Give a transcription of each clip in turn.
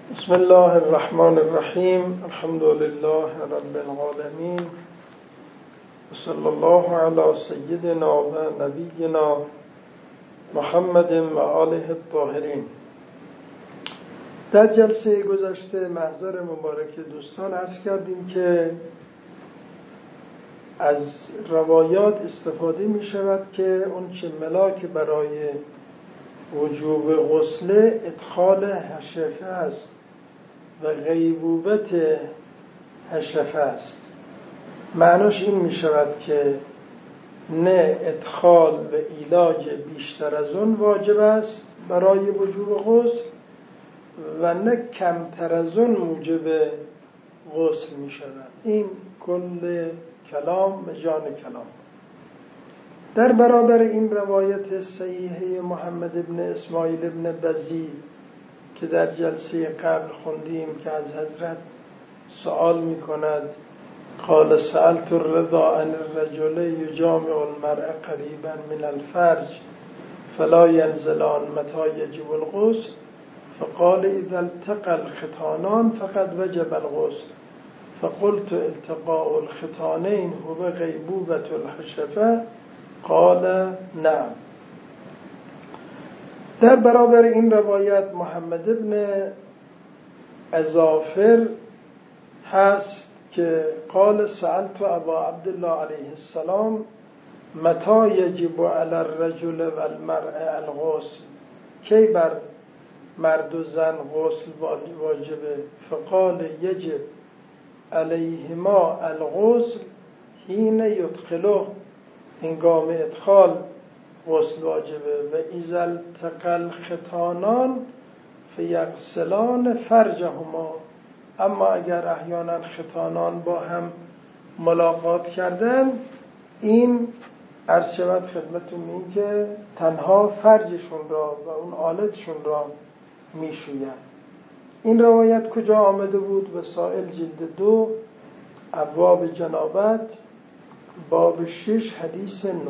بسم الله الرحمن الرحیم. الحمد لله رب العالمین و صلی الله علی سیدنا و نبینا محمد و آله الطاهرین. در جلسه گذشته محضر مبارک دوستان عرض کردیم که از روایات استفاده می شود که اون چه ملاک برای وجوب غسل ادخال حشفه است و غیبوبت حشفه است. معناش این می شود که نه ادخال و علاج بیشتر از اون واجب است برای وجوب غسل و نه کمتر از اون موجب غسل می شود. این کل کلام و جان کلام. در برابر این روایت صحیحه محمد ابن اسماعیل ابن بزی که در جلسه قبل خوندیم که از حضرت سوال می کند قال سألت الرضا عن الرجل یجامع المرء قریبا من الفرج فلا ينزلان متى يجب الغسل فقال اذا التقى الختانان فقد وجب الغسل فقلت التقاء الختانين هو غیبوبة الحشفة قال نعم. در برابر این روایت محمد ابن اظافر هست که قال سألت ابا عبدالله علیه السلام متى یجب علی الرجل و المرء الغسل، کی بر مرد و زن غسل واجبه؟ فقال یجب علیهما الغسل حین یدخله، هنگام ادخال غسل واجبه، و اذا التقى الختانان فیغسلان فرجهما، اما اگر احیانا ختانان با هم ملاقات کردن این عرض شود خدمتون این که تنها فرجشون را و اون آلتشون را میشویند. این روایت کجا آمده بود؟ وسائل جلد 2 ابواب جنابت باب 6 حدیث 9.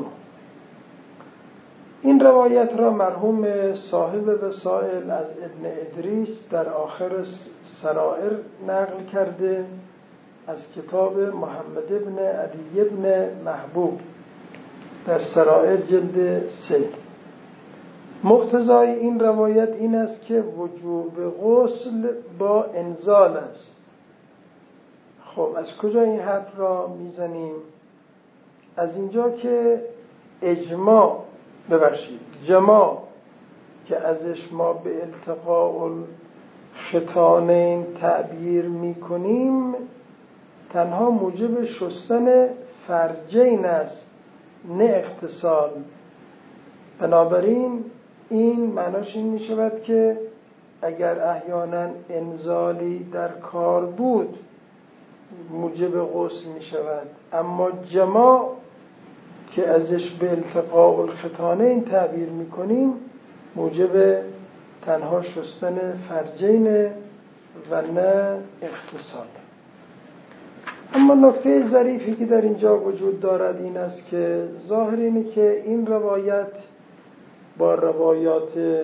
این روایت را مرحوم صاحب وسائل از ابن ادریس در آخر سرائر نقل کرده از کتاب محمد ابن علی ابن محبوب در سرائر جلد 3. مقتضای این روایت این است که وجوب غسل با انزال است. خب از کجا این حرف را میزنیم؟ از اینجا که جماع که ازش ما به التقاء الختانین تعبیر میکنیم تنها موجب شستن فرجین است، نه اغتسال. بنابراین این معناش این می شود که اگر احیانا انزالی در کار بود موجب غسل می شود، اما جماع که ازش به التقاء الختانین تعبیر می کنیم موجب تنها شستن فرجین و نه اغتسال. اما نکته ظریفی که در اینجا وجود دارد این است که ظاهر اینه که این روایت با روایات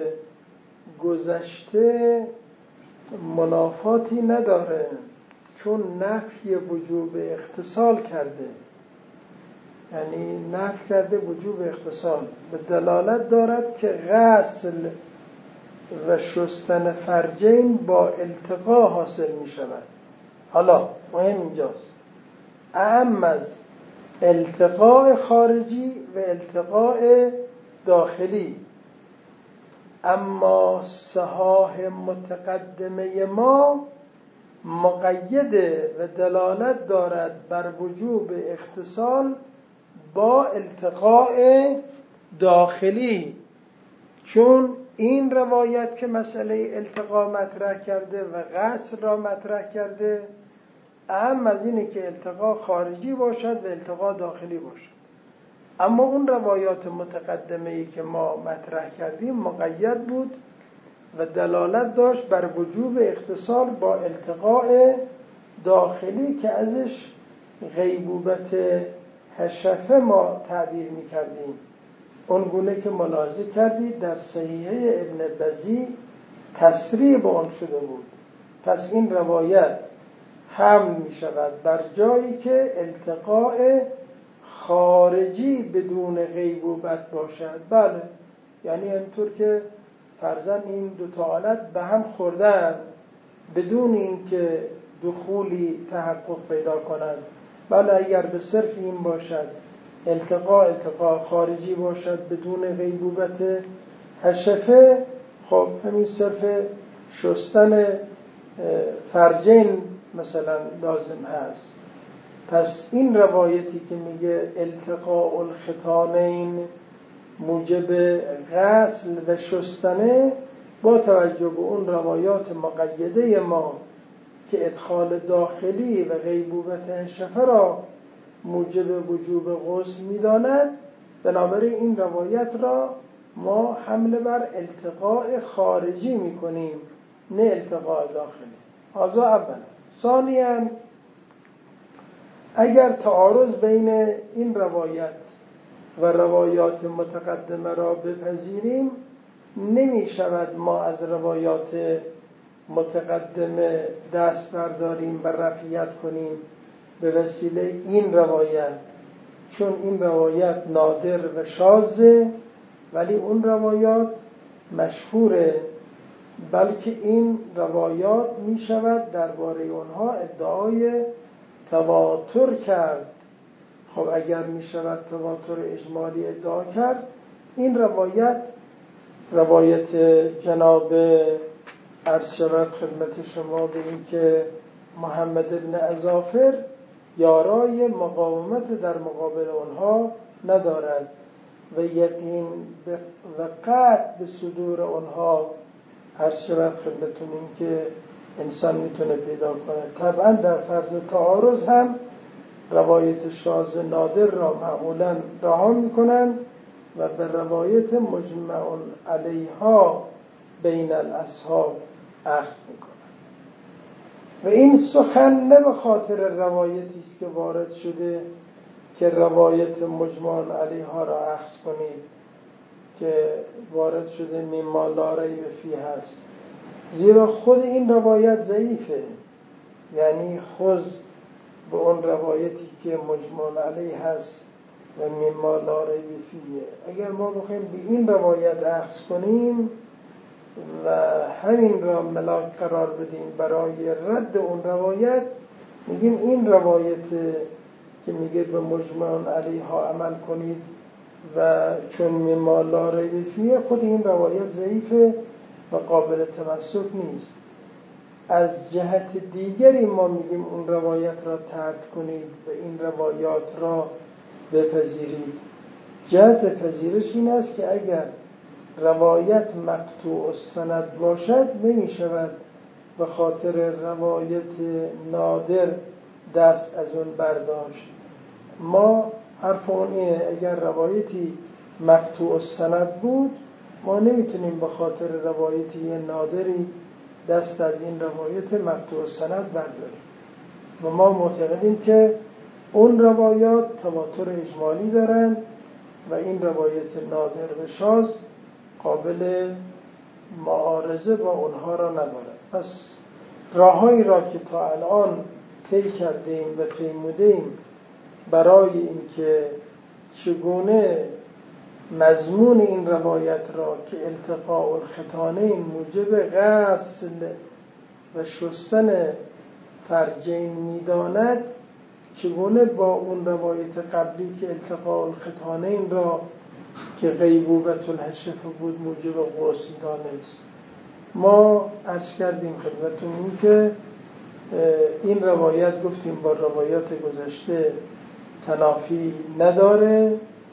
گذشته منافاتی نداره، چون نفی وجوب اغتسال کرده، یعنی نفی کرده وجوب اغتسال، به دلالت دارد که غسل و شستن فرجین با التقا حاصل می شود. حالا مهم اینجاست اهم از التقاء خارجی و التقاء داخلی، اما صحاح متقدمه ما مقیده و دلالت دارد بر وجوب اغتسال با التقاء داخلی، چون این روایت که مسئله التقاء مطرح کرده و غسل را مطرح کرده اهم از اینه که التقاء خارجی باشد و التقاء داخلی باشد. اما اون روایات متقدمه‌ای که ما مطرح کردیم مقید بود و دلالت داشت بر وجوب اغتسال با التقاء داخلی که ازش غیبوبت حشفه ما تعبیر می‌کردیم، اون گونه که ملاحظه کردید در صحیحه ابن بزی تصریح به اون شده بود پس این روایت حمل می شود بر جایی که التقاء خارجی بدون غیبوبت باشد. بله، یعنی اینطور که فرضاً این دو تا حالت به هم خوردن بدون اینکه دخولی تحقق پیدا کند. بله، اگر به صرف این باشد التقاء خارجی باشد بدون غیبوبت حشفه، خب همین صرف شستن فرجین مثلا لازم هست. پس این روایتی که میگه التقاء الختانین موجب غسل و شستنه، با توجه به اون روایات مقیده ما که ادخال داخلی و غیبوبت حشفه را موجب وجوب غسل میداند، بنابراین این روایت را ما حمله بر التقاء خارجی میکنیم نه التقاء داخلی. هذا اولا. ثانیاً اگر تعارض بین این روایت و روایات متقدمه را بپذیریم، نمی شود ما از روایات متقدمه دست برداریم و رفعیت کنیم به وسیله این روایت، چون این روایت نادر و شاذه، ولی اون روایات مشهوره، بلکه این روایات می شود درباره اونها ادعای تواتر کرد. خب اگر می شود تواتر اجمالی ادعا کرد، این روایت جناب عرض شود خدمت شما به این که محمد ابن اظافر یارای مقاومت در مقابل آنها ندارد و یقین و قطع به صدور آنها عرض شود خدمتون این که انسان میتونه پیدا کنه. طبعا در فرض تعارض هم روایت شاذ نادر را معمولا رها میکنن و به روایت مجمع علیها بین الاصحاب اخذ میکنن. و این سخن نه به خاطر روایتی است که وارد شده که روایت مجمع علیها را اخذ کنید، که وارد شده مما لا ریب فیه هست، زیرا خود این روایت ضعیفه. یعنی خود به اون روایتی که مجمع علیه هست و مما لا ریب فیه، اگر ما بخوایم به این روایت اخذ کنیم و همین را ملاک قرار بدیم برای رد اون روایت، میگیم این روایت که میگه به مجمع علیها عمل کنید و چون مما لا ریب فیه، خود این روایت ضعیفه و قابل تمسک نیست. از جهت دیگری ما میگیم اون روایت را ترک کنید و این روایات را بپذیرید. جهت پذیرش این است که اگر روایت مقطوع السند باشد، نمی شود به خاطر روایت نادر دست از اون برداشت. ما حرف اون اینه اگر روایتی مقطوع السند بود، ما نمیتونیم به خاطر روایتی نادری دست از این روایت مقطوع السند برداریم و ما معتقدیم که اون روایات تواتر اجمالی دارند و این روایت نادر و شاذ قابل معارضه با اونها را ندارد. پس راههایی را که تا الان طی کردیم و پیمودیم برای اینکه چگونه مضمون این روایت را که التقاء الختانین موجب غسل و شستن فرجین می‌داند، چگونه با اون روایت قبلی که التقاء الختانین را که غیبوبت الحشفه بود موجب غسل دانست. ما عرض کردیم خدمتتون این که این روایت گفتیم با روایات گذشته تنافی نداره،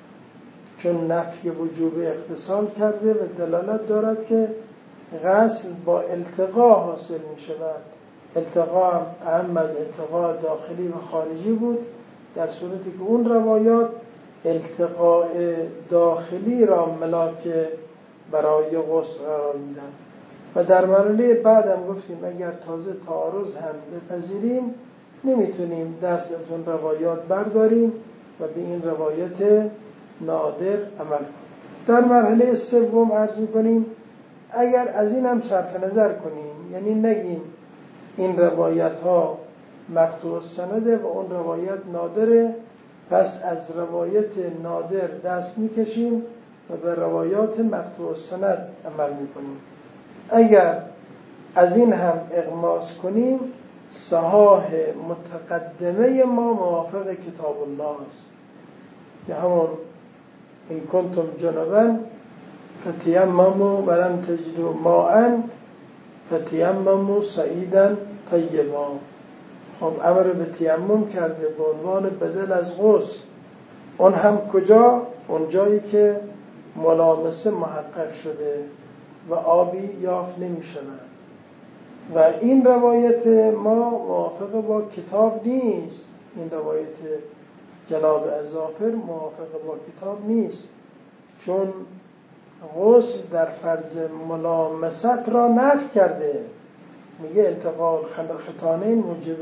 چون نفی وجوب اختصال کرده و دلالت دارد که غسل با التقاء حاصل می شود. التقاء اهم از التقاء داخلی و خارجی بود، در صورتی که اون روایات التقاء داخلی را ملاک برای غسل قرار میدن. و در مرحله بعدم گفتیم اگر تازه تعارض هم بپذیریم، نمیتونیم دست از اون روایات برداریم و به این روایت نادر عمل کنیم. در مرحله سوم عرض می‌کنیم اگر از این هم صرف نظر کنیم، یعنی نگیم این روایت ها مقطوع السنده و اون روایت نادره، پس از روایت نادر دست میکشیم و به روایات مقطوع السند عمل میکنیم. اگر از این هم اغماس کنیم، صحاح متقدمه ما موافق کتاب الله است که همون این کنتم جنبا فتیمموا ولم تجدوا ماء فتیمموا صعیدا طیبا. خب امر به تیمم کرده به عنوان بدل از غسل، اون هم کجا؟ اون جایی که ملامسه محقق شده و آبی یافت نمی شود. و این روایت ما موافق با کتاب نیست، این روایت جناب اظافر موافق با کتاب نیست، چون غسل در فرض ملامست را نفی کرده. میگه التقاء الختانین موجب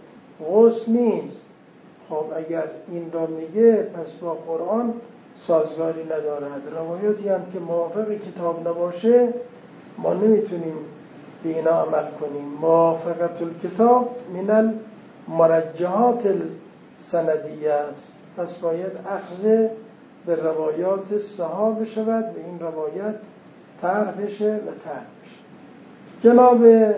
غسل نیست. خب اگر این را میگه پس با قرآن سازگاری ندارد. روایاتی هم که موافق کتاب نباشه ما نمیتونیم به اینا عمل کنیم. موافقت الکتاب من المرجحات السندیه است، پس باید اخذ به روایات صحابه شود و این روایت طرح بشه و طرح بشه. جناب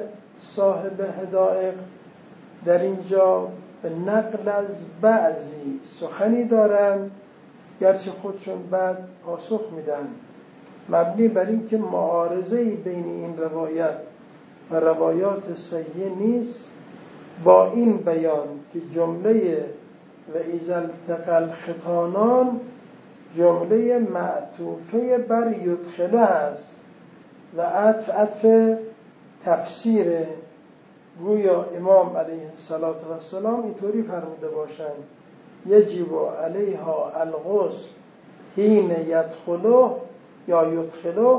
صاحب حدائق در اینجا به نقل از بعضی سخنی دارند، گرچه خودشون بعد پاسخ میدن، مبنی بر این که معارضه‌ای بین این روایت و روایات صحیح نیست، با این بیان که جمله و اذا التقى الختانان جمله معطوفه بر یدخله است و عطف تفسیره. گویا امام علیه السلام اینطوری فرموده باشند یجب علیها الغسل حین یدخله یا یدخله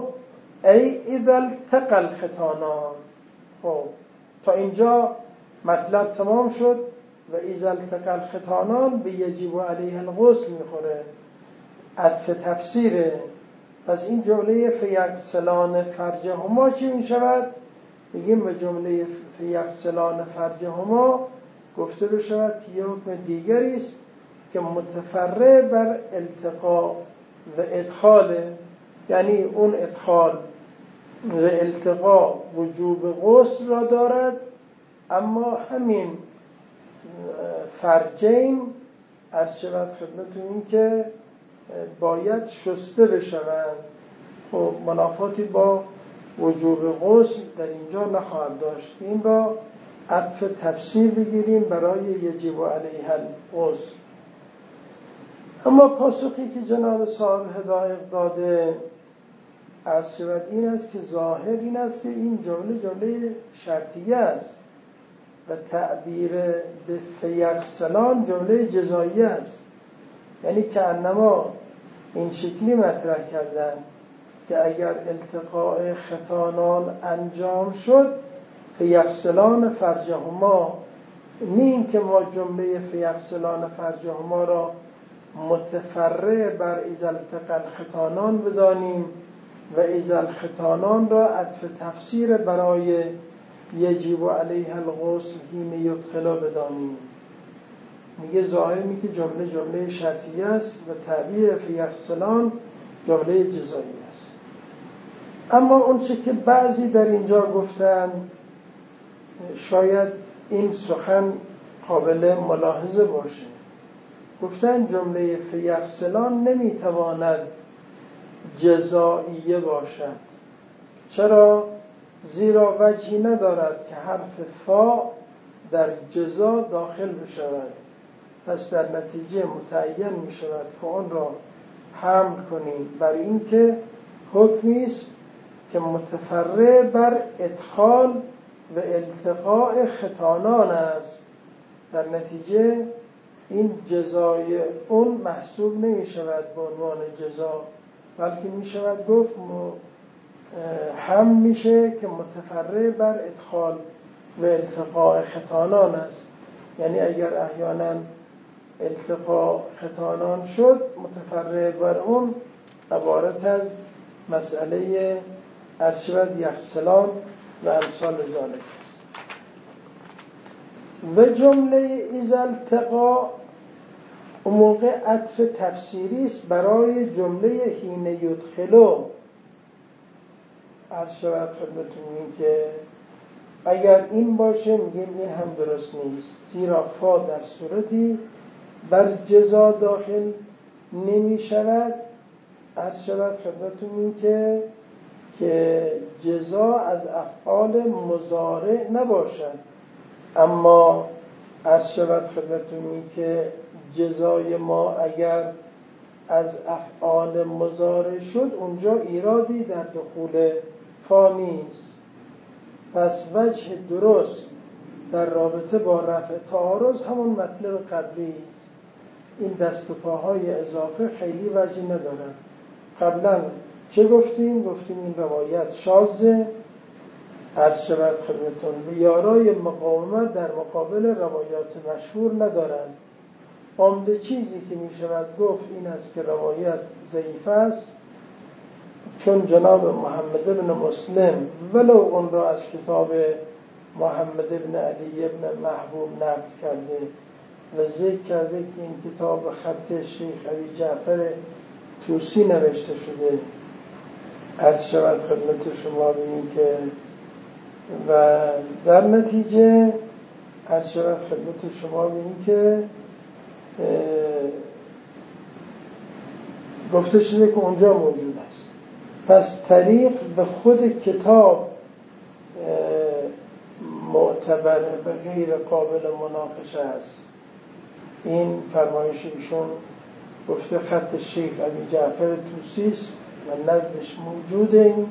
ای اذا التقى الختانان. خب تا اینجا مطلب تمام شد و اذا التقى الختانان به یجب علیها الغسل میخوره، عطف تفسیره. پس این جمله فیغسلان فرجهما چی می شود؟ میگیم و جمله فیغسلان فرجهما گفته بشود که یه حکم دیگری است که متفرع بر التقاء و ادخاله، یعنی اون ادخال و التقاء وجوب غسل را دارد، اما همین فرجین عرض شود خدمتون این که باید شسته بشوند. خب منافاتی با وجوب غسل در اینجا نخواهد داشت. این را عطف تفسیر بگیریم برای یجب علیها الغسل. اما پاسخی که جناب صاحب حدائق داده عرض شود این است که ظاهر این است که این جمله شرطیه است و تعبیر به فیغسلان جمله جزاییه است، یعنی که انما این شکلی مطرح کردن که اگر التقاء ختانان انجام شد فیغسلان فرجهما، نیم که ما جمله فیغسلان فرجهما را متفرع بر اذا التقى الختانان بدانیم و اذا الختانان را عطف تفسیر برای یجب علیها الغسل حین یدخله بدانیم. میگه ظاهر می که جمله شرطیه است و تعبیر فیغسلان جمله جزایی است. اما اون چه که بعضی در اینجا گفتن شاید این سخن قابل ملاحظه باشه. گفتن جمله فیغسلان نمیتواند جزائیه باشد. چرا؟ زیرا وجهی ندارد که حرف فا در جزا داخل بشود، پس در نتیجه متعین می شود که آن را حمل کنیم بر این که حکمی است که متفرع بر ادخال و التقاء ختانان است. در نتیجه این جزای اون محسوب نمی شود به عنوان جزا، بلکه می شود گفت هم میشه که متفرع بر ادخال و التقاء ختانان است. یعنی اگر احیانا التقاء ختانان شد متفرع بر اون عبارت از مسئله ارشد یغسلان و امثال ذالک است. و جمله اذا التقا اون موقع عطف تفسیری است برای جمله حین یدخلو. عرض شود خدمتتون این که اگر این باشه میگیم این هم درست نیست، زیرا فا در صورتی بر جزا داخل نمی شود. عرض شود خدمتتون این که جزا از افعال مضارع نباشد، اما عرض شود خدمتتون این که جزای ما اگر از افعال مضارع شد اونجا ایرادی در دخول فا نیست. پس وجه درست در رابطه با رفع تعارض همون مطلب قبلی است. این دست و پاهای اضافه خیلی وجه ندارن. قبلا چه گفتیم؟ گفتیم این روایت شاذه. عرض شود خدمتون به یارای مقاومت در مقابل روایات مشهور ندارند. عمده چیزی که می شود گفت این است که روایت ضعیف است، چون جناب محمد ابن مسلم ولو اون را از کتاب محمد ابن علی ابن محبوب نقل کرده و ذکر کرده که این کتاب خط شیخ علی جعفر طوسی نوشته شده. عرض شود خدمت شما ببینید که و در نتیجه عرض شود خدمت شما ببینید که گفته شده که اونجا موجود است. پس طریق به خود کتاب معتبر و غیر قابل مناقشه است. این فرمایش ایشون گفته خط شیخ علی جعفر طوسی است و نزدش موجوده. این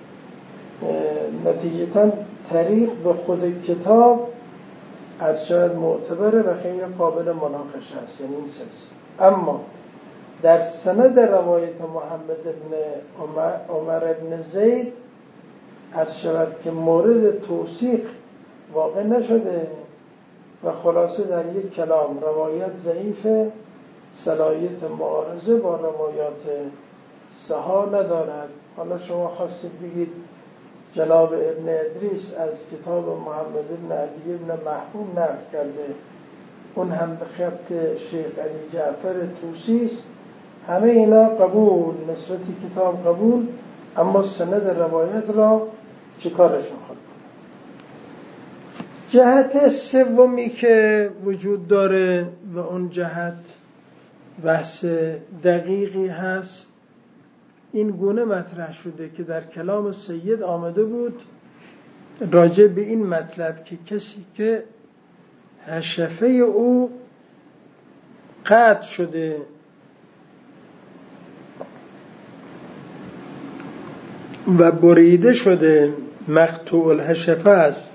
نتیجتاً طریق به خود کتاب ارشد معتبره و خیلی قابل مناقشه است، یعنی این سلسله. اما در سند روایت محمد ابن عمر ابن زید ارشد که مورد توثیق واقع نشده و خلاصه در یک کلام روایت ضعیفه، صلاحیت معارضه با روایات صحاح ندارد. حالا شما خواستید بگید جناب ابن ادریس از کتاب محمد ابن علی ابن محبوب نقل کرده، اون هم به خط شیخ علی جعفر طوسی است. همه اینا قبول، نسبت کتاب قبول، اما سند روایت را چیکارشون خود کنه؟ جهت سومی که وجود داره و اون جهت بحث دقیقی هست، این گونه مطرح شده که در کلام سید آمده بود راجع به این مطلب که کسی که حشفه او قطع شده و بریده شده مقطوع الحشفه است،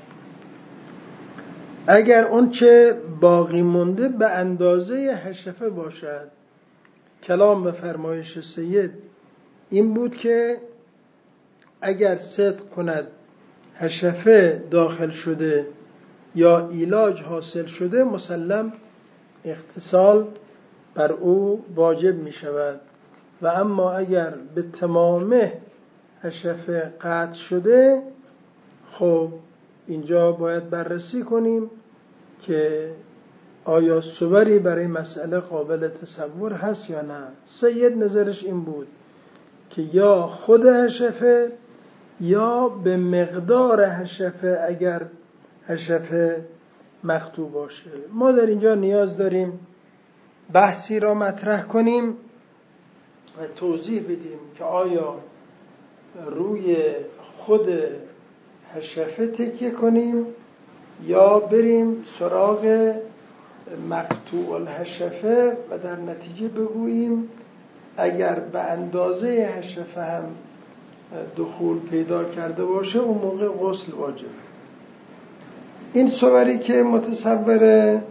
اگر اون چه باقی مونده به اندازه حشفه باشد. کلام به فرمایش سید این بود که اگر صدق کند حشفه داخل شده یا علاج حاصل شده، مسلم اغتسال بر او واجب می شود. و اما اگر به تمامه حشفه قطع شده، خب اینجا باید بررسی کنیم که آیا صوری برای مسئله قابل تصور هست یا نه. سید نظرش این بود که یا خود حشفه یا به مقدار حشفه اگر حشفه مقطوع باشه. ما در اینجا نیاز داریم بحثی را مطرح کنیم و توضیح بدیم که آیا روی خود حشفه تکیه کنیم یا بریم سراغ مقطوع الحشفه و در نتیجه بگوییم اگر به اندازه حشفه هم دخول پیدا کرده باشه اون موقع غسل واجبه. این صوری که متصوره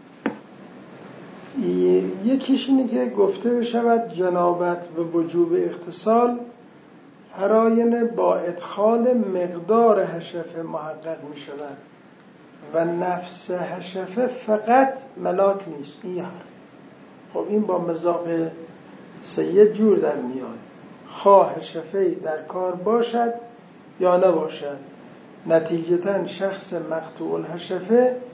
یکیش اینه که گفته بشود جنابت و وجوب اغتسال هر آینه با ادخال مقدار حشفه محقق می شود و نفس حشفه فقط ملاک نیست. خب این با مذاق سید جور در میاد، خواه حشفه در کار باشد یا نباشد. نتیجتاً شخص مقطوع الحشفه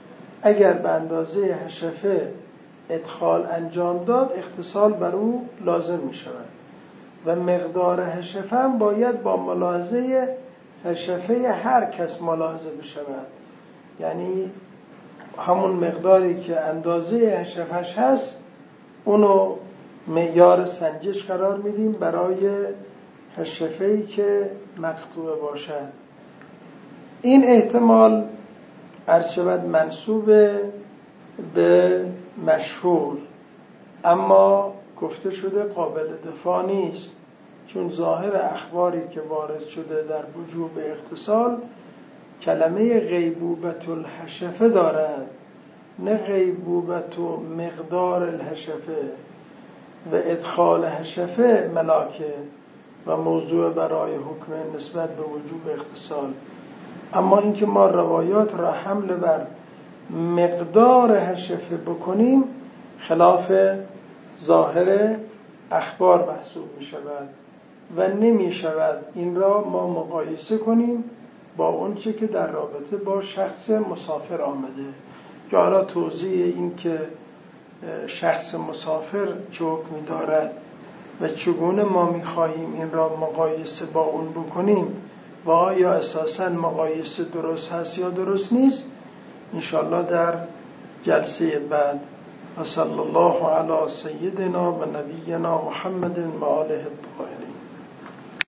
اگر به اندازه حشفه ادخال انجام داد اختصال بر او لازم می شود و مقدار حشفه هم باید با ملاحظه حشفه هر کس ملاحظه بشود، یعنی همون مقداری که اندازه حشفش هست اونو معیار سنجش قرار میدیم برای حشفه‌ای که مقطوع باشد. این احتمال ارچبت منسوب به مشهور، اما گفته شده قابل دفاع نیست، چون ظاهر اخباری که وارد شده در وجوب اغتسال کلمه غیبوبت الحشفه دارد، نه غیبوبت و مقدار الحشفه، و ادخال حشفه ملاکه و موضوع برای حکم نسبت به وجوب اغتسال. اما اینکه ما روایات را حمل بر مقدار حشفه بکنیم خلاف ظاهر اخبار محسوب می شود و نمی شود این را ما مقایسه کنیم با اون چه که در رابطه با شخص مسافر آمده. که حالا توضیح این که شخص مسافر چه حکمی دارد و چگونه ما می خواهیم این را مقایسه با اون بکنیم و آیا اساساً مقایسه درست هست یا درست نیست، انشاءالله در جلسه بعد. و صلی الله علی سیدنا و نبینا محمد و آله الطاهرین.